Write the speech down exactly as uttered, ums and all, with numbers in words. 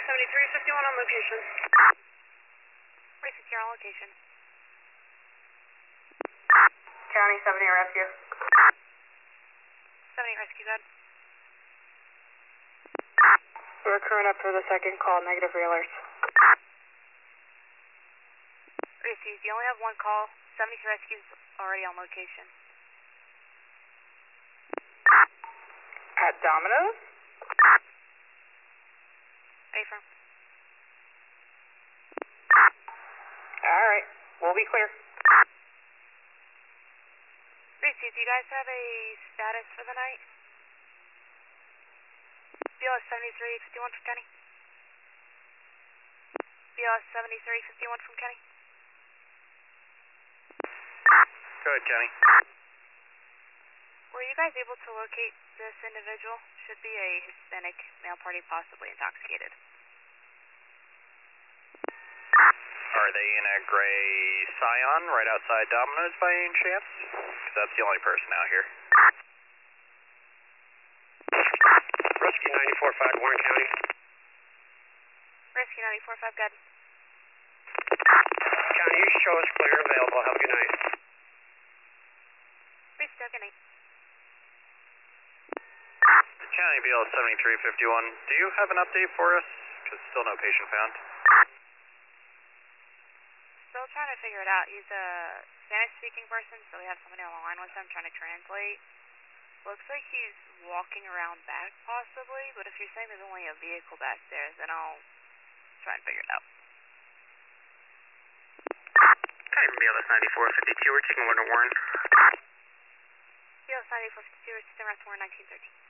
seventy-three fifty-one on location. Recent, you're on location. County seventy rescue. seventy rescue, good. We're crewing up for the second call, negative reelers. Receive, you only have one call. seventy-three rescue's already on location. At Domino's? Affirm. Alright, we'll be clear. Receive, do you guys have a status for the night? B L S seventy-three fifty-one from Kenny. B L S seventy-three fifty-one from Kenny. Go ahead, Kenny. Were you guys able to locate this individual? Should be a Hispanic male party, possibly intoxicated. Are they in a gray Scion right outside Domino's by any chance? Because that's the only person out here. Rescue ninety-four five, Warren County. Rescue ninety-four five, good. County, you show us clear, available. Have a good night. Receive, good night. County B L seventy-three fifty-one, do you have an update for us? Because still no patient found. Still trying to figure it out. He's a Spanish-speaking person, so we have somebody on the line with him trying to translate. Looks like he's walking around back, possibly, but if you're saying there's only a vehicle back there, then I'll try and figure it out. Okay, B L S ninety-four fifty-two, we're taking one to Warren. B L S ninety-four fifty-two, we're sitting around to Warren nineteen thirteen.